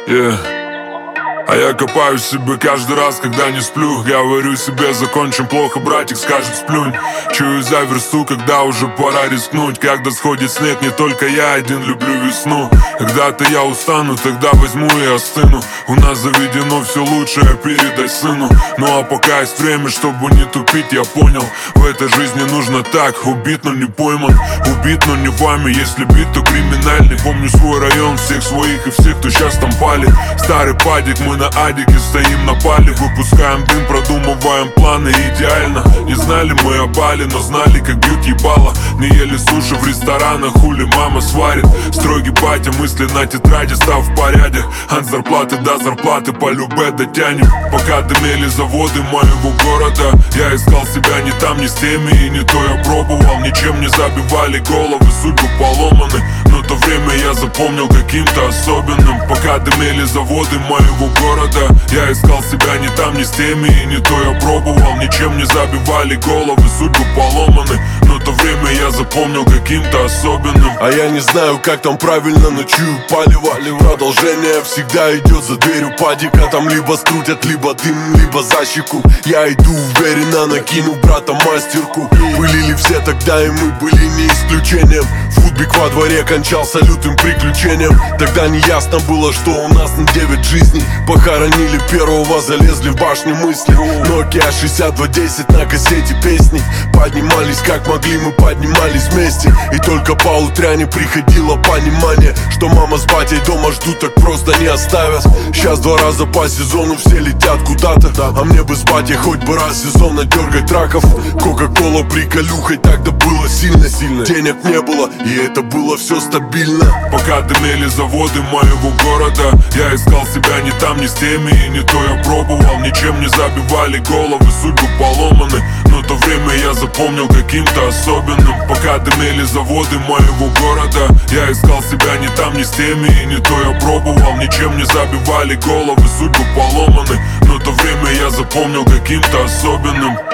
Yeah. А я копаю себе каждый раз, когда не сплю. Говорю себе, закончим плохо, братик скажет сплюнь. Чую за версту, когда уже пора рискнуть. Когда сходит снег, не только я один люблю весну. Когда-то я устану, тогда возьму и остыну. У нас заведено все лучшее передать сыну. Ну а пока есть время, чтобы не тупить, я понял, в этой жизни нужно так: убит, но не пойман, убит, но не вами. Если бит, то криминальный. Помню свой район, всех своих и всех, кто сейчас там пали. Старый падик, мы на адике стоим на пале. Выпускаем дым, продумываем планы идеально. Не знали мы о бале, но знали, как бьют ебало. Не ели суши в ресторанах, хули мама сварит. Строгий батя, мысли на тетради, став в порядке. От зарплаты до зарплаты по любе дотянем. Пока дымели заводы моего города, я искал себя не там, не с теми, и не то я пробовал. Ничем не забивали головы, судьбы поломаны. Но то время я запомнил каким-то особенным. Пока дымели заводы моего города, я искал себя не там, не с теми, и не то я пробовал. Ничем не забивали головы, судьбы поломаны. Но то время я запомнил каким-то особенным. А я не знаю, как там правильно, но чую палево. Продолжение всегда идет за дверью падика. Там либо скрутят, либо дым, либо за щеку. Я иду уверенно, накину брата мастерку. Пылили все тогда, и мы были не исключением. Футбик во дворе кончался лютым приключением. Тогда не ясно было, что у нас на 9 жизней. Похоронили первого, залезли в башню мысли. Nokia 6210 на кассете песни. Поднимались как могли, мы поднимались вместе. И только по утряне приходило понимание, что мама с батей дома ждут, так просто не оставят. Сейчас 2 раза по сезону все летят куда-то. А мне бы с батей хоть бы раз сезонно дергать раков. Кока-кола приколюхой, тогда было сильно. Денег не было, и это было все стабильно. Пока дымели заводы моего города, я искал себя не там, не с теми, и не то я пробовал. Ничем не забивали головы, судьбы поломаны. Но то время я запомнил каким-то особенным. Пока дымели заводы моего города, я искал себя не там, не с теми, и не то я пробовал. Ничем не забивали головы, судьбы поломаны. Но то время я запомнил каким-то особенным.